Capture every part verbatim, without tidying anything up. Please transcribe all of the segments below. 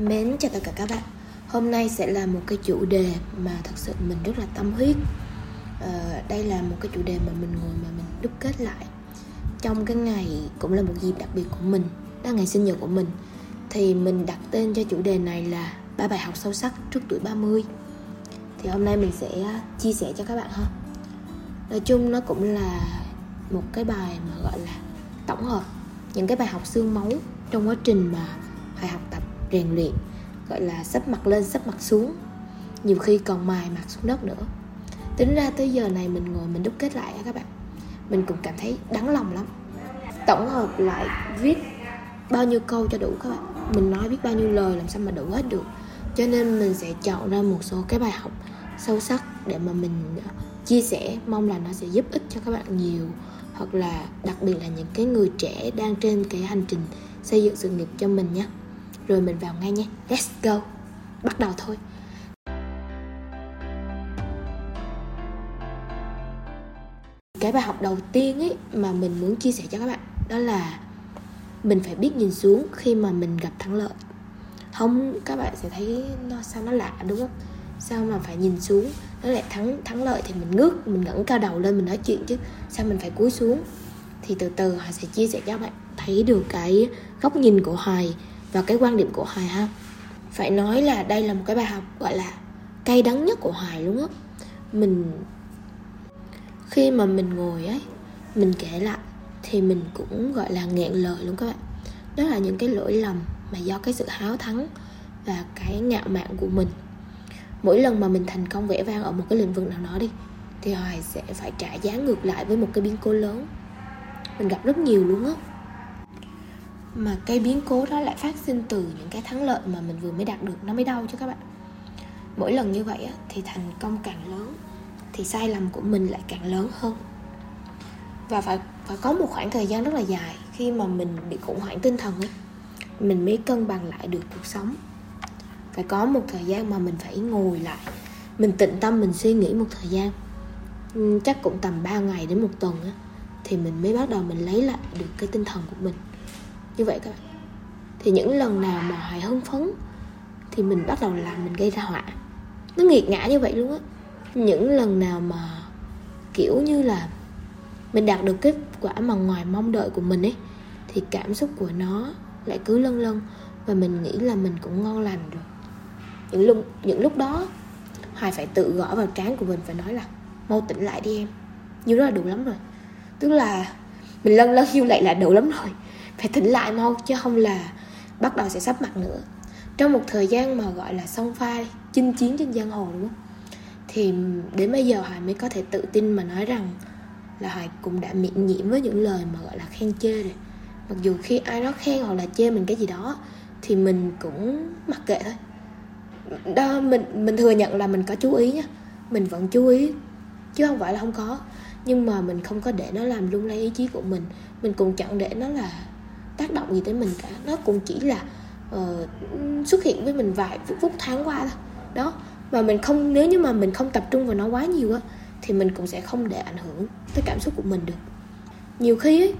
Mến chào tất cả các bạn. Hôm nay sẽ là một cái chủ đề mà thật sự mình rất là tâm huyết. à, Đây là một cái chủ đề mà mình ngồi mà mình đúc kết lại trong cái ngày, cũng là một dịp đặc biệt của mình, đó là ngày sinh nhật của mình. Thì mình đặt tên cho chủ đề này là ba bài học sâu sắc trước tuổi ba mươi. Thì hôm nay mình sẽ chia sẻ cho các bạn ha. Nói chung nó cũng là một cái bài mà gọi là tổng hợp những cái bài học xương máu trong quá trình mà phải học tập rèn luyện, gọi là sắp mặt lên sắp mặt xuống, nhiều khi còn mài mặt xuống đất nữa. Tính ra tới giờ này mình ngồi mình đúc kết lại các bạn, mình cũng cảm thấy đắng lòng lắm. Tổng hợp lại viết bao nhiêu câu cho đủ các bạn, mình nói biết bao nhiêu lời làm sao mà đủ hết được. Cho nên mình sẽ chọn ra một số cái bài học sâu sắc để mà mình chia sẻ, mong là nó sẽ giúp ích cho các bạn nhiều, hoặc là đặc biệt là những cái người trẻ đang trên cái hành trình xây dựng sự nghiệp cho mình nhé. Rồi mình vào ngay nha, let's go, bắt đầu thôi. Cái bài học đầu tiên ấy mà mình muốn chia sẻ cho các bạn, đó là mình phải biết nhìn xuống khi mà mình gặp thắng lợi. Không, các bạn sẽ thấy nó sao nó lạ đúng không? Sao mà phải nhìn xuống? Nó lại thắng thắng lợi thì mình ngước, mình ngẩng cao đầu lên mình nói chuyện chứ. Sao mình phải cúi xuống? Thì từ từ Hoài sẽ chia sẻ cho các bạn thấy được cái góc nhìn của Hoài và cái quan điểm của Hoài ha. Phải nói là đây là một cái bài học gọi là cay đắng nhất của Hoài luôn á. Mình khi mà mình ngồi ấy, mình kể lại thì mình cũng gọi là nghẹn lời luôn các bạn. Đó là những cái lỗi lầm mà do cái sự háo thắng và cái ngạo mạn của mình. Mỗi lần mà mình thành công vẻ vang ở một cái lĩnh vực nào đó đi, thì Hoài sẽ phải trả giá ngược lại với một cái biến cố lớn. Mình gặp rất nhiều luôn á. Mà cái biến cố đó lại phát sinh từ những cái thắng lợi mà mình vừa mới đạt được, nó mới đau cho các bạn. Mỗi lần như vậy á, thì thành công càng lớn thì sai lầm của mình lại càng lớn hơn. Và phải, phải có một khoảng thời gian rất là dài khi mà mình bị khủng hoảng tinh thần ấy, mình mới cân bằng lại được cuộc sống. Phải có một thời gian mà mình phải ngồi lại, mình tĩnh tâm, mình suy nghĩ một thời gian, chắc cũng tầm ba ngày đến một tuần á, thì mình mới bắt đầu mình lấy lại được cái tinh thần của mình. Như vậy các bạn. Thì những lần nào mà Hoài hưng phấn thì mình bắt đầu làm mình gây ra họa. Nó nghiệt ngã như vậy luôn á. Những lần nào mà kiểu như là mình đạt được kết quả mà ngoài mong đợi của mình ấy, thì cảm xúc của nó lại cứ lâng lâng, và mình nghĩ là mình cũng ngon lành rồi. Những lúc, những lúc đó Hoài phải tự gõ vào trán của mình và nói là mau tỉnh lại đi em, như đó là đủ lắm rồi. Tức là mình lâng lâng như vậy là đủ lắm rồi, phải tỉnh lại mau, chứ không là bắt đầu sẽ sắp mặt nữa. Trong một thời gian mà gọi là xông pha, chinh chiến trên giang hồ đúng không, thì đến bây giờ Hoài mới có thể tự tin mà nói rằng là Hoài cũng đã miễn nhiễm với những lời mà gọi là khen chê rồi. Mặc dù khi ai đó khen hoặc là chê mình cái gì đó thì mình cũng mặc kệ thôi. Đó, mình, mình thừa nhận là mình có chú ý nha, mình vẫn chú ý chứ không phải là không có. Nhưng mà mình không có để nó làm lung lay ý chí của mình. Mình cũng chẳng để nó là tác động gì tới mình cả. Nó cũng chỉ là uh, xuất hiện với mình vài phút, phút tháng qua thôi. Đó. Mà mình không, nếu như mà mình không tập trung vào nó quá nhiều á, thì mình cũng sẽ không để ảnh hưởng tới cảm xúc của mình được. Nhiều khi ấy,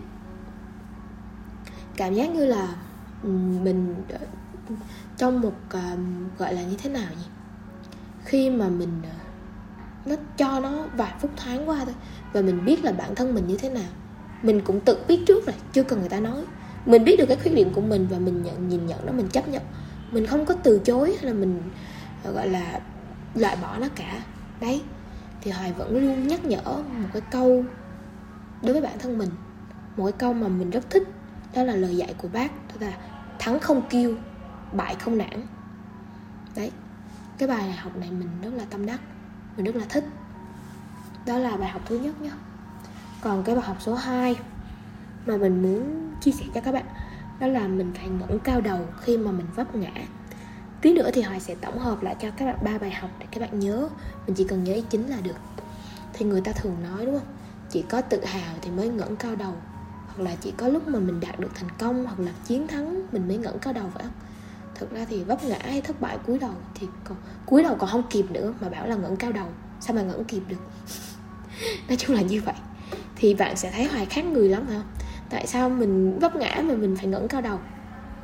cảm giác như là mình trong một uh, gọi là như thế nào nhỉ, khi mà mình uh, nó cho nó vài phút thoáng qua thôi, và mình biết là bản thân mình như thế nào, mình cũng tự biết trước rồi, chưa cần người ta nói. Mình biết được cái khuyết điểm của mình và mình nhận, nhìn nhận nó, mình chấp nhận, mình không có từ chối hay là mình uh, gọi là loại bỏ nó cả. Đấy, thì Hoài vẫn luôn nhắc nhở một cái câu đối với bản thân mình, một cái câu mà mình rất thích, đó là lời dạy của bác, đó là thắng không kiêu, bại không nản. Đấy, cái bài học này mình rất là tâm đắc, mình rất là thích. Đó là bài học thứ nhất nhé. Còn cái bài học số hai mà mình muốn chia sẻ cho các bạn, đó là mình phải ngẩng cao đầu khi mà mình vấp ngã. Tí nữa thì Hoài sẽ tổng hợp lại cho các bạn ba bài học để các bạn nhớ. Mình chỉ cần nhớ ý chính là được. Thì người ta thường nói đúng không, chỉ có tự hào thì mới ngẩng cao đầu, hoặc là chỉ có lúc mà mình đạt được thành công hoặc là chiến thắng mình mới ngẩng cao đầu, phải không? Thực ra thì vấp ngã hay thất bại cúi đầu thì còn, cúi đầu còn không kịp nữa mà bảo là ngẩng cao đầu, sao mà ngẩng kịp được. Nói chung là như vậy. Thì bạn sẽ thấy Hoài khác người lắm hả? Tại sao mình vấp ngã mà mình phải ngẩng cao đầu?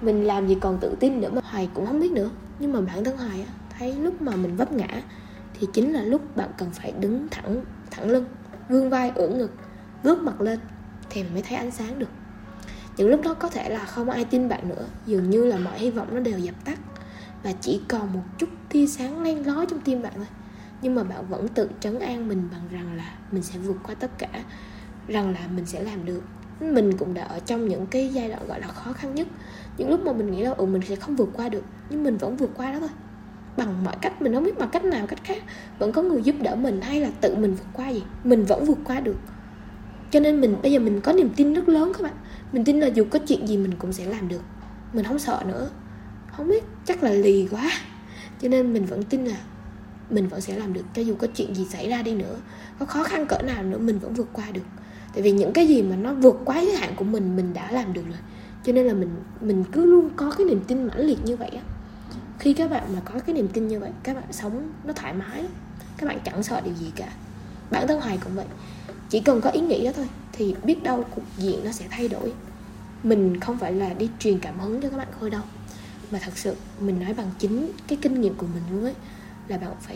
Mình làm gì còn tự tin nữa mà Hoài cũng không biết nữa. Nhưng mà bản thân Hoài thấy lúc mà mình vấp ngã thì chính là lúc bạn cần phải đứng thẳng thẳng lưng, vươn vai ưỡn ngực, ngước mặt lên thì mình mới thấy ánh sáng được. Những lúc đó có thể là không ai tin bạn nữa, dường như là mọi hy vọng nó đều dập tắt và chỉ còn một chút tia sáng len lói trong tim bạn thôi. Nhưng mà bạn vẫn tự trấn an mình bằng rằng là mình sẽ vượt qua tất cả, rằng là mình sẽ làm được. Mình cũng đã ở trong những cái giai đoạn gọi là khó khăn nhất, những lúc mà mình nghĩ là ừ, mình sẽ không vượt qua được, nhưng mình vẫn vượt qua đó thôi. Bằng mọi cách, mình không biết bằng cách nào cách khác, vẫn có người giúp đỡ mình hay là tự mình vượt qua gì, mình vẫn vượt qua được. Cho nên mình bây giờ mình có niềm tin rất lớn các bạn. Mình tin là dù có chuyện gì mình cũng sẽ làm được. Mình không sợ nữa. Không biết, chắc là lì quá. Cho nên mình vẫn tin là mình vẫn sẽ làm được. Cho dù có chuyện gì xảy ra đi nữa, có khó khăn cỡ nào nữa, mình vẫn vượt qua được. Tại vì những cái gì mà nó vượt quá giới hạn của mình, mình đã làm được rồi. Cho nên là mình mình cứ luôn có cái niềm tin mãnh liệt như vậy á. Khi các bạn mà có cái niềm tin như vậy, các bạn sống nó thoải mái lắm. Các bạn chẳng sợ điều gì cả. Bản thân Hoài cũng vậy. Chỉ cần có ý nghĩ đó thôi thì biết đâu cục diện nó sẽ thay đổi. Mình không phải là đi truyền cảm hứng cho các bạn thôi đâu, mà thật sự mình nói bằng chính cái kinh nghiệm của mình luôn ấy. Là bạn phải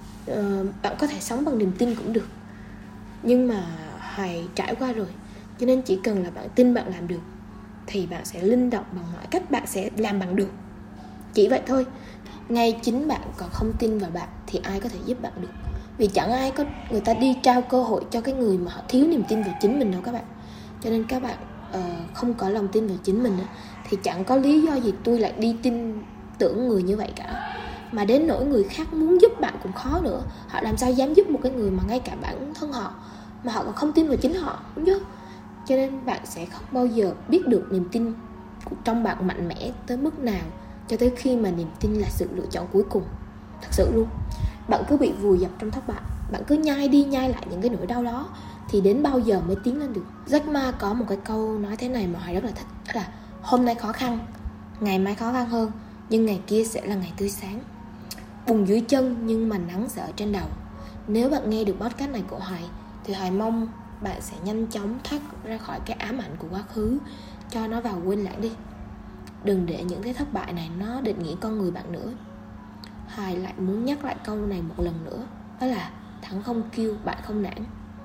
uh, bạn có thể sống bằng niềm tin cũng được, nhưng mà Hoài trải qua rồi. Cho nên chỉ cần là bạn tin bạn làm được thì bạn sẽ linh động bằng mọi cách, bạn sẽ làm bằng được. Chỉ vậy thôi. Ngay chính bạn còn không tin vào bạn thì ai có thể giúp bạn được. Vì chẳng ai có, người ta đi trao cơ hội cho cái người mà họ thiếu niềm tin vào chính mình đâu các bạn. Cho nên các bạn uh, không có lòng tin vào chính mình nữa, thì chẳng có lý do gì tôi lại đi tin tưởng người như vậy cả. Mà đến nỗi người khác muốn giúp bạn cũng khó nữa. Họ làm sao dám giúp một cái người mà ngay cả bản thân họ mà họ còn không tin vào chính họ, đúng chứ? Cho nên bạn sẽ không bao giờ biết được niềm tin trong bạn mạnh mẽ tới mức nào cho tới khi mà niềm tin là sự lựa chọn cuối cùng. Thật sự luôn. Bạn cứ bị vùi dập trong thất bại, bạn cứ nhai đi nhai lại những cái nỗi đau đó, thì đến bao giờ mới tiến lên được. Jack Ma có một cái câu nói thế này mà Hoài rất là thích, đó là hôm nay khó khăn, ngày mai khó khăn hơn, nhưng ngày kia sẽ là ngày tươi sáng. Bùn dưới chân nhưng mà nắng sẽ ở trên đầu. Nếu bạn nghe được podcast này của Hoài thì Hoài mong bạn sẽ nhanh chóng thoát ra khỏi cái ám ảnh của quá khứ, cho nó vào quên lãng đi. Đừng để những cái thất bại này nó định nghĩa con người bạn nữa. Hoài lại muốn nhắc lại câu này một lần nữa, đó là thắng không kêu, bại không nản.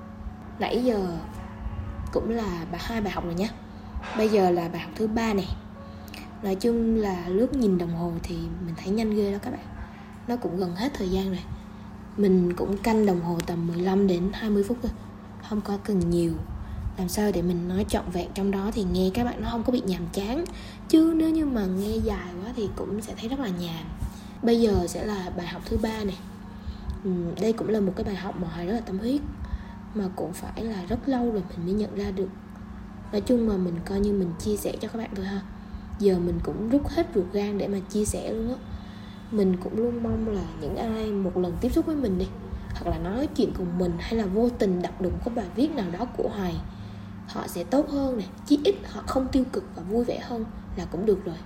Nãy giờ cũng là hai bài học rồi nhé. Bây giờ là bài học thứ ba này. Nói chung là lướt nhìn đồng hồ thì mình thấy nhanh ghê đó các bạn. Nó cũng gần hết thời gian rồi. Mình cũng canh đồng hồ tầm mười lăm đến hai mươi phút thôi, không có cần nhiều. Làm sao để mình nói trọn vẹn trong đó thì nghe các bạn nó không có bị nhàm chán. Chứ nếu như mà nghe dài quá thì cũng sẽ thấy rất là nhàm. Bây giờ sẽ là bài học thứ ba này. ừ, Đây cũng là một cái bài học mà Hoài rất là tâm huyết, mà cũng phải là rất lâu rồi mình mới nhận ra được. Nói chung mà mình coi như mình chia sẻ cho các bạn thôi ha. Giờ mình cũng rút hết ruột gan để mà chia sẻ luôn á. Mình cũng luôn mong là những ai một lần tiếp xúc với mình đi, hoặc là nói chuyện cùng mình, hay là vô tình đọc được một cái bài viết nào đó của Hoài, họ sẽ tốt hơn này, chí ít họ không tiêu cực và vui vẻ hơn là cũng được rồi.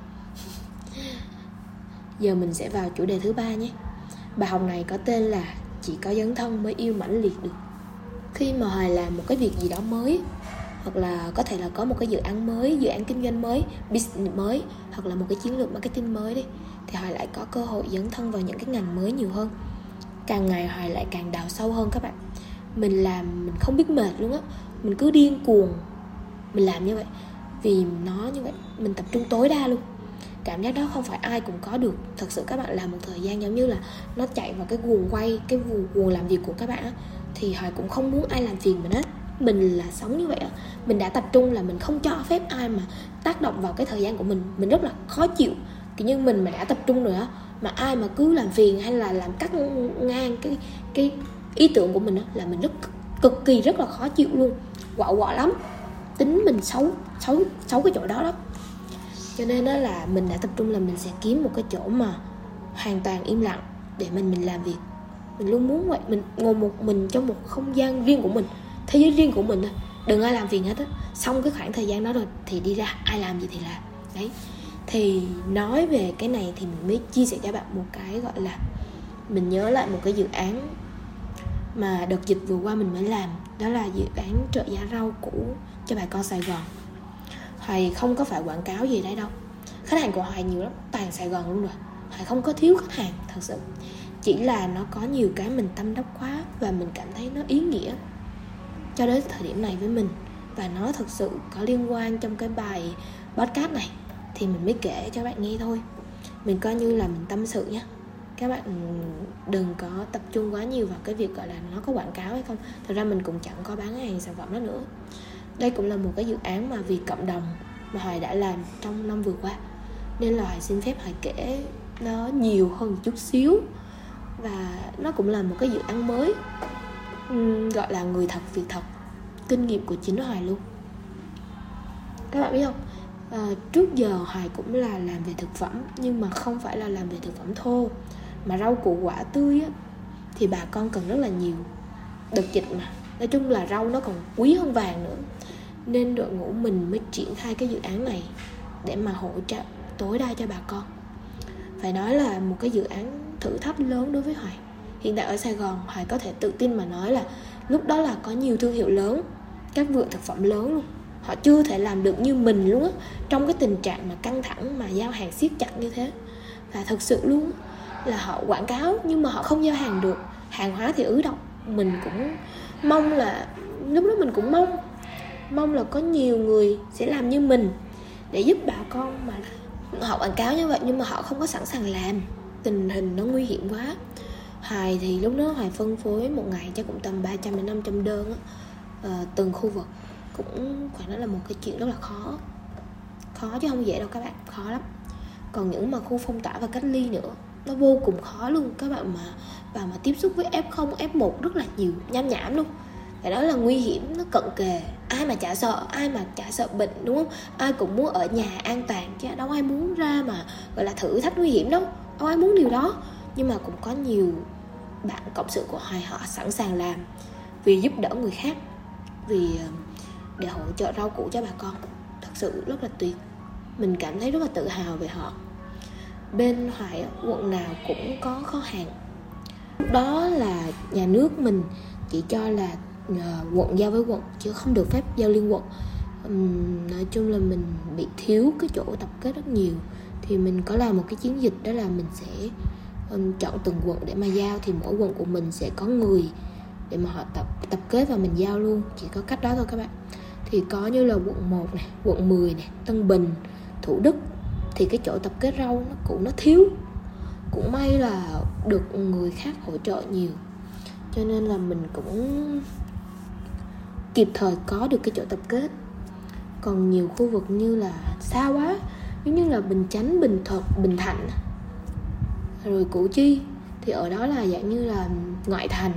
Giờ mình sẽ vào chủ đề thứ ba nhé. Bài học này có tên là chỉ có dấn thân mới yêu mãnh liệt được. Khi mà Hoài làm một cái việc gì đó mới, hoặc là có thể là có một cái dự án mới, dự án kinh doanh mới, business mới, hoặc là một cái chiến lược marketing mới đi, thì Hoài lại có cơ hội dấn thân vào những cái ngành mới nhiều hơn. Càng ngày Hoài lại càng đào sâu hơn các bạn. Mình làm mình không biết mệt luôn á. Mình cứ điên cuồng mình làm như vậy. Vì nó như vậy mình tập trung tối đa luôn. Cảm giác đó không phải ai cũng có được. Thật sự các bạn làm một thời gian giống như là nó chạy vào cái guồng quay, cái guồng, guồng làm việc của các bạn á, thì Hoài cũng không muốn ai làm phiền mình hết. Mình là sống như vậy á. Mình đã tập trung là mình không cho phép ai mà tác động vào cái thời gian của mình. Mình rất là khó chịu. Kiểu như mình mà đã tập trung rồi á, mà ai mà cứ làm phiền hay là làm cắt ngang cái, cái ý tưởng của mình á, là mình rất cực kỳ rất là khó chịu luôn. Quạo quọ lắm. Tính mình xấu, xấu, xấu cái chỗ đó đó. Cho nên đó là mình đã tập trung là mình sẽ kiếm một cái chỗ mà hoàn toàn im lặng để mình mình làm việc. Mình luôn muốn vậy, mình ngồi một mình trong một không gian riêng của mình, thế giới riêng của mình thôi, đừng ai làm phiền hết á. Xong cái khoảng thời gian đó rồi thì đi ra, ai làm gì thì làm. Đấy. Thì nói về cái này thì mình mới chia sẻ cho bạn một cái gọi là, mình nhớ lại một cái dự án mà đợt dịch vừa qua mình mới làm. Đó là dự án trợ giá rau củ cho bà con Sài Gòn. Hoài không có phải quảng cáo gì đấy đâu. Khách hàng của Hoài nhiều lắm, toàn Sài Gòn luôn rồi. Hoài không có thiếu khách hàng thật sự, chỉ là nó có nhiều cái mình tâm đắc quá và mình cảm thấy nó ý nghĩa cho đến thời điểm này với mình, và nó thực sự có liên quan trong cái bài podcast này thì mình mới kể cho các bạn nghe thôi. Mình coi như là mình tâm sự nhé. Các bạn đừng có tập trung quá nhiều vào cái việc gọi là nó có quảng cáo hay không. Thật ra mình cũng chẳng có bán hàng sản phẩm đó nữa. Đây cũng là một cái dự án mà vì cộng đồng mà Hoài đã làm trong năm vừa qua, nên là Hoài xin phép Hoài kể nó nhiều hơn một chút xíu. Và nó cũng là một cái dự án mới, uhm, gọi là người thật việc thật, kinh nghiệm của chính Hoài luôn. Các bạn biết không, à, trước giờ Hoài cũng là làm về thực phẩm, nhưng mà không phải là làm về thực phẩm thô, mà rau củ quả tươi á, thì bà con cần rất là nhiều. Đợt dịch mà, nói chung là rau nó còn quý hơn vàng nữa, nên đội ngũ mình mới triển khai cái dự án này để mà hỗ trợ tối đa cho bà con. Phải nói là một cái dự án thử thách lớn đối với Hoài. Hiện tại ở Sài Gòn, Hoài có thể tự tin mà nói là lúc đó là có nhiều thương hiệu lớn, các vựa thực phẩm lớn luôn, họ chưa thể làm được như mình luôn á, trong cái tình trạng mà căng thẳng mà giao hàng siết chặt như thế. Và thật sự luôn là họ quảng cáo nhưng mà họ không giao hàng được, hàng hóa thì ứ động. Mình cũng mong là, lúc đó mình cũng mong Mong là có nhiều người sẽ làm như mình để giúp bà con, mà họ quảng cáo như vậy nhưng mà họ không có sẵn sàng làm. Tình hình nó nguy hiểm quá. Hoài thì lúc đó Hoài phân phối một ngày chắc cũng tầm ba trăm đến năm trăm đơn á, à, từng khu vực. Cũng phải nói là một cái chuyện rất là khó. Khó chứ không dễ đâu các bạn, khó lắm. Còn những mà khu phong tỏa và cách ly nữa, nó vô cùng khó luôn. Các bạn mà vào mà tiếp xúc với ép không, ép một rất là nhiều, nham nhảm luôn. Phải nói là nguy hiểm, nó cận kề. Ai mà chả sợ, ai mà chả sợ bệnh, đúng không? Ai cũng muốn ở nhà an toàn chứ đâu ai muốn ra mà gọi là thử thách nguy hiểm đâu. Đâu ai muốn điều đó. Nhưng mà cũng có nhiều bạn cộng sự của Hoài, họ sẵn sàng làm vì giúp đỡ người khác, vì để hỗ trợ rau củ cho bà con. Thật sự rất là tuyệt. Mình cảm thấy rất là tự hào về họ. Bên Hoài, quận nào cũng có kho hàng. Lúc đó là nhà nước mình chỉ cho là uh, quận giao với quận, chứ không được phép giao liên quận. um, Nói chung là mình bị thiếu cái chỗ tập kết rất nhiều. Thì mình có làm một cái chiến dịch, đó là mình sẽ um, chọn từng quận để mà giao. Thì mỗi quận của mình sẽ có người để mà họ tập, tập kết và mình giao luôn. Chỉ có cách đó thôi các bạn. Thì có như là quận một này, quận mười này, Tân Bình, Thủ Đức, thì cái chỗ tập kết rau nó cũng nó thiếu. Cũng may là được người khác hỗ trợ nhiều, cho nên là mình cũng kịp thời có được cái chỗ tập kết. Còn nhiều khu vực như là xa quá, giống như là Bình Chánh, Bình Thuận, Bình Thạnh, rồi Củ Chi, thì ở đó là dạng như là ngoại thành,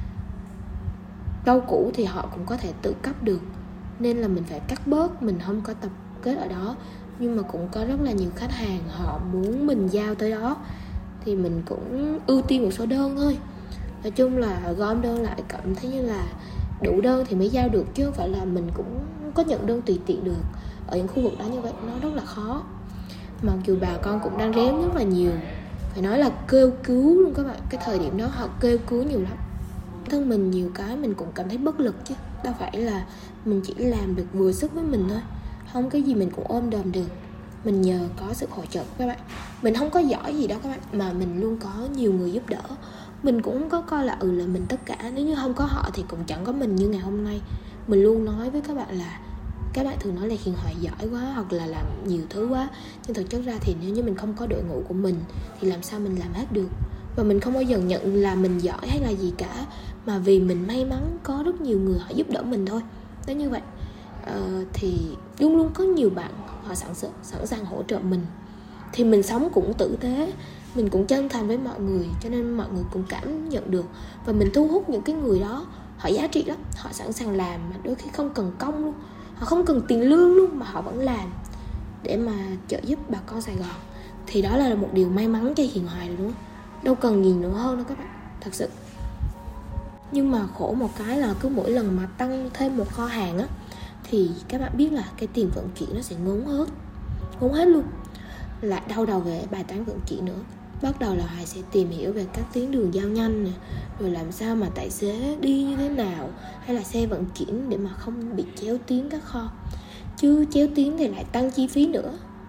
rau củ thì họ cũng có thể tự cấp được, nên là mình phải cắt bớt, mình không có tập kết ở đó. Nhưng mà cũng có rất là nhiều khách hàng họ muốn mình giao tới đó, thì mình cũng ưu tiên một số đơn thôi. Nói chung là gom đơn lại, cảm thấy như là đủ đơn thì mới giao được, chứ không phải là mình cũng có nhận đơn tùy tiện được. Ở những khu vực đó như vậy nó rất là khó. Mặc dù bà con cũng đang rén rất là nhiều, phải nói là kêu cứu luôn các bạn. Cái thời điểm đó họ kêu cứu nhiều lắm. Thân mình nhiều cái mình cũng cảm thấy bất lực chứ, đâu phải là mình chỉ làm được vừa sức với mình thôi. Không cái gì mình cũng ôm đồm được. Mình nhờ có sự hỗ trợ của các bạn. Mình không có giỏi gì đó các bạn, mà mình luôn có nhiều người giúp đỡ. Mình cũng có coi là ừ là mình tất cả, nếu như không có họ thì cũng chẳng có mình như ngày hôm nay. Mình luôn nói với các bạn là, các bạn thường nói là Hiền Hoài giỏi quá hoặc là làm nhiều thứ quá, nhưng thực chất ra thì nếu như mình không có đội ngũ của mình thì làm sao mình làm hết được. Và mình không bao giờ nhận là mình giỏi hay là gì cả, mà vì mình may mắn có rất nhiều người họ giúp đỡ mình thôi. Đến như vậy. Ờ, thì luôn luôn có nhiều bạn họ sẵn, sẵn sàng hỗ trợ mình. Thì mình sống cũng tử tế, mình cũng chân thành với mọi người, cho nên mọi người cũng cảm nhận được. Và mình thu hút những cái người đó, họ giá trị lắm. Họ sẵn sàng làm mà đôi khi không cần công luôn, họ không cần tiền lương luôn, mà họ vẫn làm để mà trợ giúp bà con Sài Gòn. Thì đó là một điều may mắn cho Hiền Hoài rồi, đúng không? Đâu cần gì nữa hơn đâu các bạn, thật sự. Nhưng mà khổ một cái là cứ mỗi lần mà tăng thêm một kho hàng á, thì các bạn biết là cái tiền vận chuyển nó sẽ ngốn hết Ngốn hết luôn. Lại đau đầu về bài toán vận chuyển nữa. Bắt đầu là Hoài sẽ tìm hiểu về các tuyến đường giao nhanh nè, rồi làm sao mà tài xế đi như thế nào, hay là xe vận chuyển để mà không bị chéo tuyến các kho. Chứ chéo tuyến thì lại tăng chi phí nữa.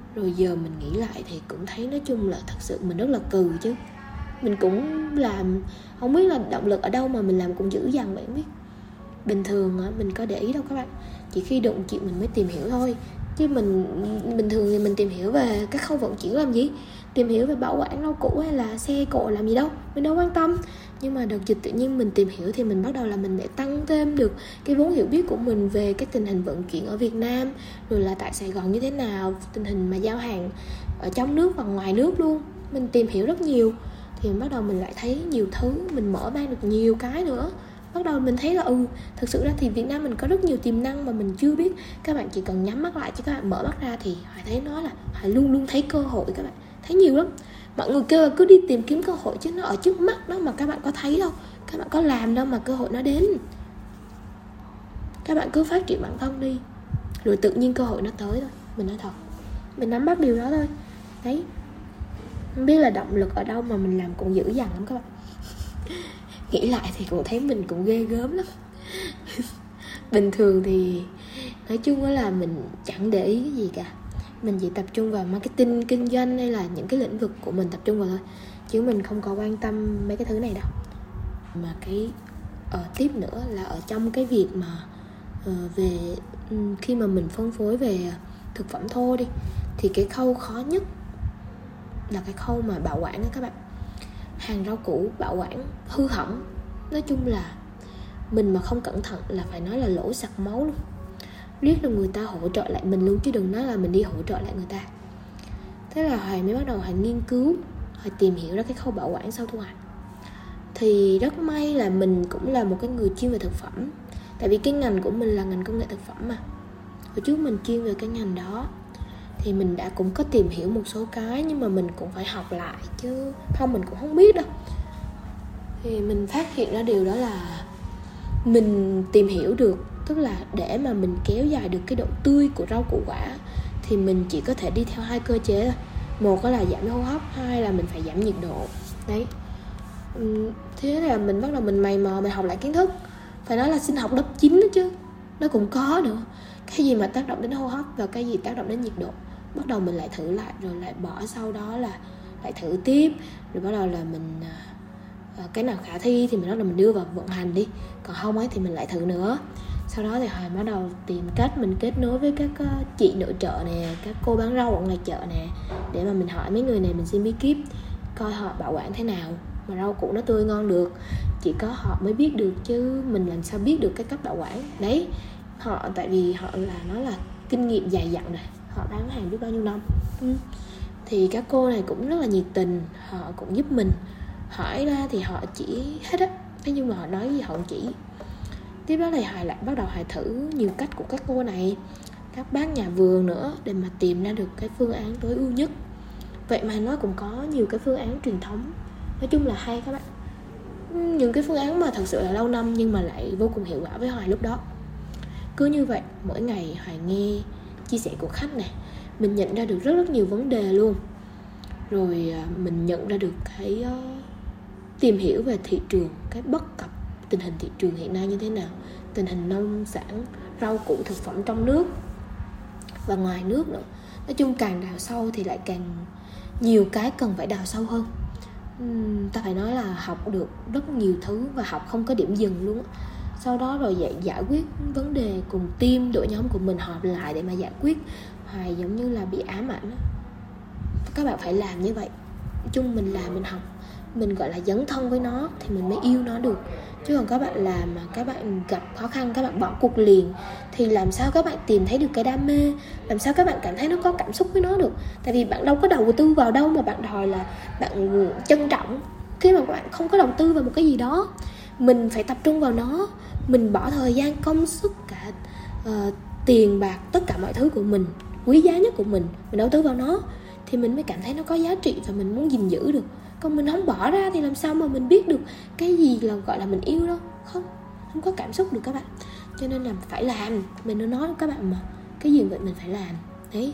Rồi giờ mình nghĩ lại thì cũng thấy nói chung là thật sự mình rất là cừ chứ. Mình cũng làm, không biết là động lực ở đâu mà mình làm cũng dữ dằn vậy không biết. Bình thường mình có để ý đâu các bạn, chỉ khi đụng chuyện mình mới tìm hiểu thôi. Chứ mình bình thường thì mình tìm hiểu về các khâu vận chuyển làm gì, tìm hiểu về bảo quản rau củ hay là xe cộ làm gì đâu, mình đâu quan tâm. Nhưng mà đợt dịch tự nhiên mình tìm hiểu thì mình bắt đầu là mình để tăng thêm được cái vốn hiểu biết của mình về cái tình hình vận chuyển ở Việt Nam, rồi là tại Sài Gòn như thế nào, tình hình mà giao hàng ở trong nước và ngoài nước luôn. Mình tìm hiểu rất nhiều thì bắt đầu mình lại thấy nhiều thứ, mình mở mang được nhiều cái nữa. Bắt đầu mình thấy là ừ, thực sự ra thì Việt Nam mình có rất nhiều tiềm năng mà mình chưa biết. Các bạn chỉ cần nhắm mắt lại chứ các bạn mở mắt ra thì Hoài thấy nó là Hoài luôn luôn thấy cơ hội. Các bạn thấy nhiều lắm. Mọi người kêu là cứ đi tìm kiếm cơ hội chứ nó ở trước mắt đó mà các bạn có thấy đâu, các bạn có làm đâu mà cơ hội nó đến. Các bạn cứ phát triển bản thân đi, rồi tự nhiên cơ hội nó tới thôi. Mình nói thật, mình nắm bắt điều đó thôi. Đấy, không biết là động lực ở đâu mà mình làm cũng dữ dằn lắm các bạn. Nghĩ lại thì cũng thấy mình cũng ghê gớm lắm. Bình thường thì nói chung là mình chẳng để ý cái gì cả. Mình chỉ tập trung vào marketing, kinh doanh hay là những cái lĩnh vực của mình tập trung vào thôi. Chứ mình không có quan tâm mấy cái thứ này đâu. Mà cái uh, tiếp nữa là ở trong cái việc mà uh, về um, khi mà mình phân phối về thực phẩm thô đi, thì cái khâu khó nhất là cái khâu mà bảo quản đó các bạn. Hàng rau củ bảo quản hư hỏng, nói chung là mình mà không cẩn thận là phải nói là lỗ sặc máu luôn. Riết là người ta hỗ trợ lại mình luôn chứ đừng nói là mình đi hỗ trợ lại người ta. Thế là Hoài mới bắt đầu Hoài nghiên cứu, Hoài tìm hiểu ra cái khâu bảo quản sau thu hoạch. Thì rất may là mình cũng là một cái người chuyên về thực phẩm. Tại vì cái ngành của mình là ngành công nghệ thực phẩm mà. Hồi trước mình chuyên về cái ngành đó, thì mình đã cũng có tìm hiểu một số cái, nhưng mà mình cũng phải học lại chứ không mình cũng không biết đâu. Thì mình phát hiện ra điều đó là mình tìm hiểu được, tức là để mà mình kéo dài được cái độ tươi của rau củ quả thì mình chỉ có thể đi theo hai cơ chế thôi. Một là giảm hô hấp, hai là mình phải giảm nhiệt độ. Đấy. Thế là mình bắt đầu mình mày mò, mình học lại kiến thức. Phải nói là sinh học lớp chín đó chứ, nó cũng có nữa. Cái gì mà tác động đến hô hấp và cái gì tác động đến nhiệt độ. Bắt đầu mình lại thử lại, rồi lại bỏ, sau đó là lại thử tiếp. Rồi bắt đầu là mình cái nào khả thi thì mình bắt đầu mình đưa vào vận hành đi, còn không ấy thì mình lại thử nữa. Sau đó thì Hoài bắt đầu tìm cách mình kết nối với các chị nội trợ nè, các cô bán rau ở ngoài chợ nè, để mà mình hỏi mấy người này, mình xin bí kíp coi họ bảo quản thế nào mà rau củ nó tươi ngon được. Chỉ có họ mới biết được chứ mình làm sao biết được cái cách bảo quản. Đấy, họ tại vì họ là nó là kinh nghiệm dài dặn rồi, họ bán hàng biết bao nhiêu năm. ừ. Thì các cô này cũng rất là nhiệt tình, họ cũng giúp mình. Hỏi ra thì họ chỉ hết á, thế nhưng mà họ nói gì họ cũng chỉ. Tiếp đó thì Hoài lại bắt đầu Hoài thử nhiều cách của các cô này, các bác nhà vườn nữa, để mà tìm ra được cái phương án tối ưu nhất. Vậy mà nó cũng có nhiều cái phương án truyền thống, nói chung là hay các bạn. Những cái phương án mà thật sự là lâu năm nhưng mà lại vô cùng hiệu quả với Hoài lúc đó. Cứ như vậy mỗi ngày Hoài nghe chia sẻ của khách này, mình nhận ra được rất rất nhiều vấn đề luôn. Rồi mình nhận ra được cái uh, tìm hiểu về thị trường, cái bất cập tình hình thị trường hiện nay như thế nào, tình hình nông sản, rau củ, thực phẩm trong nước và ngoài nước nữa. Nói chung càng đào sâu thì lại càng nhiều cái cần phải đào sâu hơn. uhm, Ta phải nói là học được rất nhiều thứ và học không có điểm dừng luôn. Sau đó rồi giải, giải quyết vấn đề cùng team, đội nhóm của mình họp lại để mà giải quyết. Hoài giống như là bị ám ảnh. Các bạn phải làm như vậy. Nói chung mình làm, mình học, mình gọi là dấn thân với nó thì mình mới yêu nó được. Chứ còn các bạn làm mà các bạn gặp khó khăn, các bạn bỏ cuộc liền thì làm sao các bạn tìm thấy được cái đam mê, làm sao các bạn cảm thấy nó có cảm xúc với nó được. Tại vì bạn đâu có đầu tư vào đâu mà bạn đòi là bạn trân trọng khi mà các bạn không có đầu tư vào một cái gì đó. Mình phải tập trung vào nó, mình bỏ thời gian, công sức, cả uh, tiền bạc, tất cả mọi thứ của mình, quý giá nhất của mình, mình đầu tư vào nó thì mình mới cảm thấy nó có giá trị và mình muốn gìn giữ được. Còn mình không bỏ ra thì làm sao mà mình biết được cái gì là gọi là mình yêu đâu. Không, không có cảm xúc được các bạn. Cho nên là phải làm. Mình đã nói với các bạn mà, cái gì vậy mình phải làm. Đấy,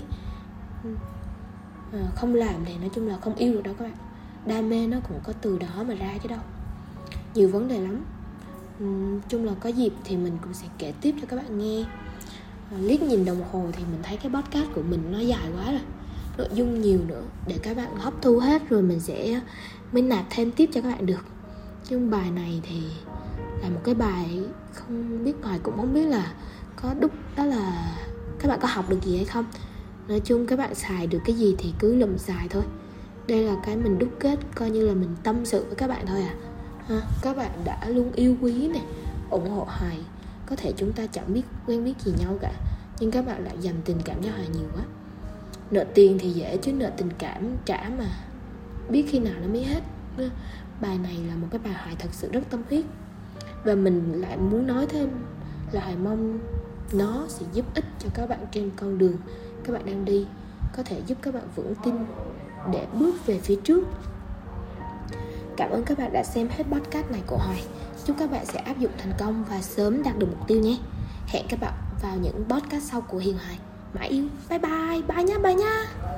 à, không làm thì nói chung là không yêu được đâu các bạn. Đam mê nó cũng có từ đó mà ra chứ đâu. Nhiều vấn đề lắm. Nói chung là có dịp thì mình cũng sẽ kể tiếp cho các bạn nghe. à, Liếc nhìn đồng hồ thì mình thấy cái podcast của mình nó dài quá rồi. nội dung nhiều nữa để các bạn hấp thu hết rồi mình sẽ mới nạp thêm tiếp cho các bạn được. Nhưng bài này thì là một cái bài không biết, Hoài cũng không biết là có đúc, đó là các bạn có học được gì hay không. Nói chung các bạn xài được cái gì thì cứ lùm xài thôi. Đây là cái mình đúc kết, coi như là mình tâm sự với các bạn thôi à ha. Các bạn đã luôn yêu quý này, ủng hộ Hoài. Có thể chúng ta chẳng biết quen biết gì nhau cả, nhưng các bạn lại dành tình cảm cho Hoài nhiều quá. Nợ tiền thì dễ chứ nợ tình cảm trả mà biết khi nào nó mới hết. Bài này là một cái bài Hoài thật sự rất tâm huyết. Và mình lại muốn nói thêm là Hoài mong nó sẽ giúp ích cho các bạn trên con đường các bạn đang đi, có thể giúp các bạn vững tin để bước về phía trước. Cảm ơn các bạn đã xem hết podcast này của Hoài. Chúc các bạn sẽ áp dụng thành công và sớm đạt được mục tiêu nhé. Hẹn các bạn vào những podcast sau của Hiền Hoài. Mãi yêu. Bye bye. Bye nha, bye nha.